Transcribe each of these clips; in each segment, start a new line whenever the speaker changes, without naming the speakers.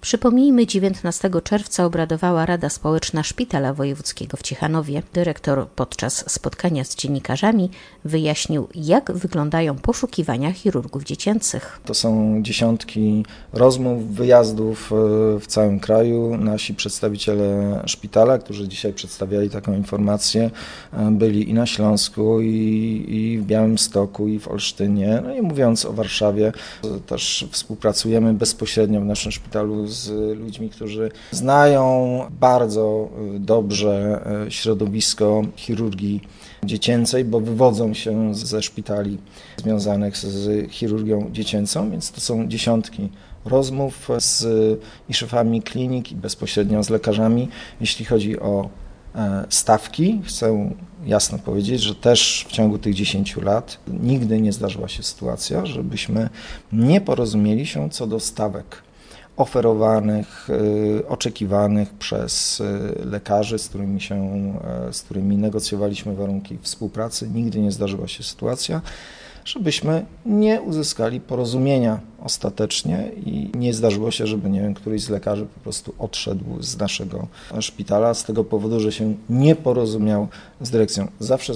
Przypomnijmy, 19 czerwca obradowała Rada Społeczna Szpitala Wojewódzkiego w Ciechanowie. Dyrektor podczas spotkania z dziennikarzami wyjaśnił, jak wyglądają poszukiwania chirurgów dziecięcych.
To są dziesiątki rozmów, wyjazdów w całym kraju. Nasi przedstawiciele szpitala, którzy dzisiaj przedstawiali taką informację, byli i na Śląsku, i w Białymstoku, i w Olsztynie. No i mówiąc o Warszawie, też współpracujemy bezpośrednio w naszym szpitalu z ludźmi, którzy znają bardzo dobrze środowisko chirurgii dziecięcej, bo wywodzą się ze szpitali związanych z chirurgią dziecięcą, więc to są dziesiątki rozmów i szefami klinik, i bezpośrednio z lekarzami. Jeśli chodzi o stawki, chcę jasno powiedzieć, że też w ciągu tych 10 lat nigdy nie zdarzyła się sytuacja, żebyśmy nie porozumieli się co do stawek oferowanych, oczekiwanych przez lekarzy, z którymi negocjowaliśmy warunki współpracy. Nigdy nie zdarzyła się sytuacja, żebyśmy nie uzyskali porozumienia ostatecznie i nie zdarzyło się, żeby, któryś z lekarzy po prostu odszedł z naszego szpitala z tego powodu, że się nie porozumiał z dyrekcją. Zawsze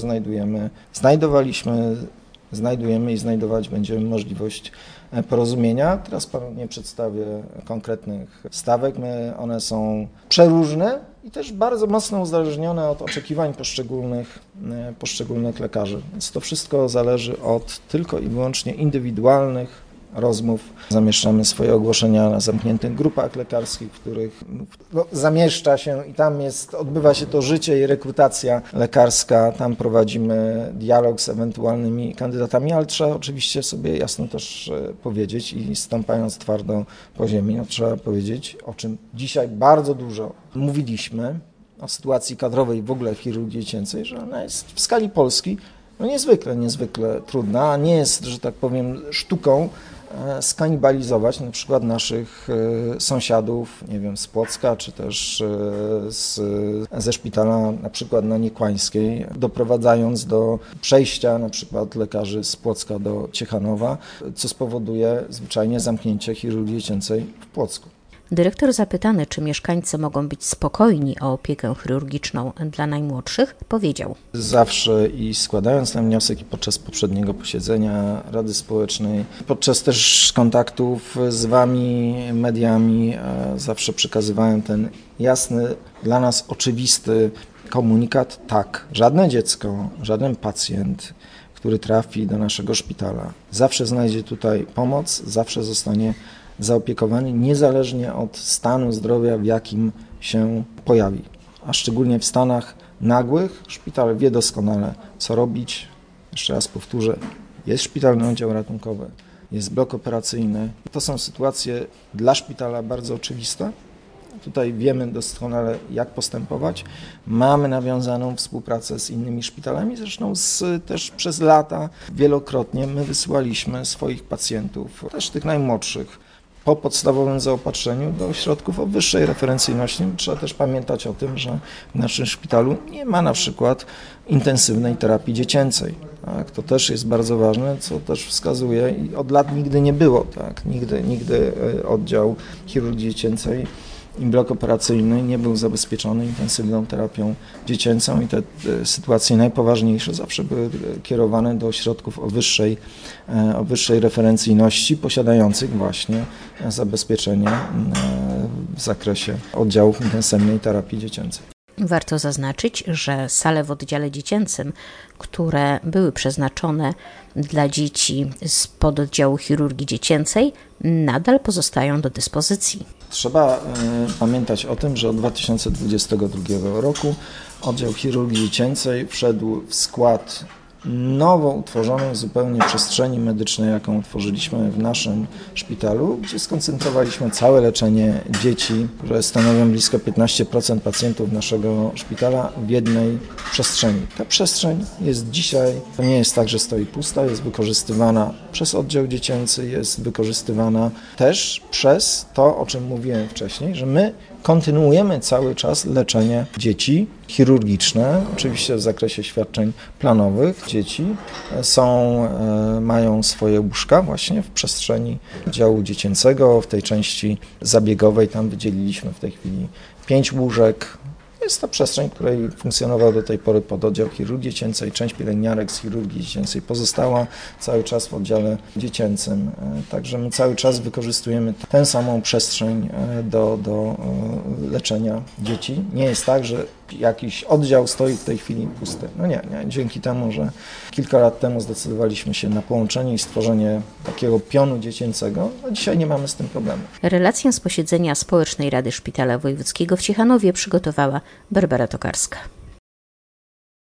znajdujemy i znajdować będziemy możliwość porozumienia. Teraz panu nie przedstawię konkretnych stawek. One są przeróżne i też bardzo mocno uzależnione od oczekiwań poszczególnych lekarzy. Więc to wszystko zależy od tylko i wyłącznie indywidualnych rozmów. Zamieszczamy swoje ogłoszenia na zamkniętych grupach lekarskich, w których zamieszcza się i tam odbywa się to życie i rekrutacja lekarska. Tam prowadzimy dialog z ewentualnymi kandydatami, ale trzeba oczywiście sobie jasno też powiedzieć i stąpając twardo po ziemi, trzeba powiedzieć, o czym dzisiaj bardzo dużo mówiliśmy, o sytuacji kadrowej w ogóle w chirurgii dziecięcej, że ona jest w skali Polski niezwykle trudna, a nie jest, że tak powiem, sztuką skanibalizować na przykład naszych sąsiadów, z Płocka, czy też ze szpitala na przykład na Niekłańskiej, doprowadzając do przejścia na przykład lekarzy z Płocka do Ciechanowa, co spowoduje zwyczajnie zamknięcie chirurgii dziecięcej w Płocku.
Dyrektor zapytany, czy mieszkańcy mogą być spokojni o opiekę chirurgiczną dla najmłodszych, powiedział:
Zawsze i składając ten wniosek i podczas poprzedniego posiedzenia Rady Społecznej, podczas też kontaktów z wami, mediami, zawsze przekazywałem ten jasny, dla nas oczywisty komunikat: tak, żadne dziecko, żaden pacjent, który trafi do naszego szpitala, zawsze znajdzie tutaj pomoc, zawsze zostanie zaopiekowany, niezależnie od stanu zdrowia, w jakim się pojawi. A szczególnie w stanach nagłych szpital wie doskonale, co robić. Jeszcze raz powtórzę, jest szpitalny oddział ratunkowy, jest blok operacyjny. To są sytuacje dla szpitala bardzo oczywiste. Tutaj wiemy doskonale, jak postępować. Mamy nawiązaną współpracę z innymi szpitalami, zresztą też przez lata wielokrotnie my wysyłaliśmy swoich pacjentów, też tych najmłodszych, po podstawowym zaopatrzeniu do ośrodków o wyższej referencyjności. Trzeba też pamiętać o tym, że w naszym szpitalu nie ma na przykład intensywnej terapii dziecięcej. Tak? To też jest bardzo ważne, co też wskazuje i od lat nigdy nie było. Tak? Nigdy oddział chirurgii dziecięcej i blok operacyjny nie był zabezpieczony intensywną terapią dziecięcą i te sytuacje najpoważniejsze zawsze były kierowane do ośrodków o wyższej referencyjności, posiadających właśnie zabezpieczenie w zakresie oddziałów intensywnej terapii dziecięcej.
Warto zaznaczyć, że sale w oddziale dziecięcym, które były przeznaczone dla dzieci z pododdziału chirurgii dziecięcej, nadal pozostają do dyspozycji.
Trzeba pamiętać o tym, że od 2022 roku oddział chirurgii dziecięcej wszedł w skład nowo utworzonej zupełnie przestrzeni medycznej, jaką utworzyliśmy w naszym szpitalu, gdzie skoncentrowaliśmy całe leczenie dzieci, które stanowią blisko 15% pacjentów naszego szpitala, w jednej przestrzeni. Ta przestrzeń jest dzisiaj, to nie jest tak, że stoi pusta, jest wykorzystywana przez oddział dziecięcy, jest wykorzystywana też przez to, o czym mówiłem wcześniej, że my kontynuujemy cały czas leczenie dzieci chirurgiczne, oczywiście w zakresie świadczeń planowych. Dzieci mają swoje łóżka właśnie w przestrzeni działu dziecięcego, w tej części zabiegowej, tam wydzieliliśmy w tej chwili 5 łóżek. Jest to przestrzeń, w której funkcjonował do tej pory pododdział chirurgii dziecięcej. Część pielęgniarek z chirurgii dziecięcej pozostała cały czas w oddziale dziecięcym. Także my cały czas wykorzystujemy tę samą przestrzeń do leczenia dzieci. Nie jest tak, że jakiś oddział stoi w tej chwili pusty. No nie. Dzięki temu, że kilka lat temu zdecydowaliśmy się na połączenie i stworzenie takiego pionu dziecięcego, no dzisiaj nie mamy z tym problemu.
Relację z posiedzenia Społecznej Rady Szpitala Wojewódzkiego w Ciechanowie przygotowała Barbara Tokarska.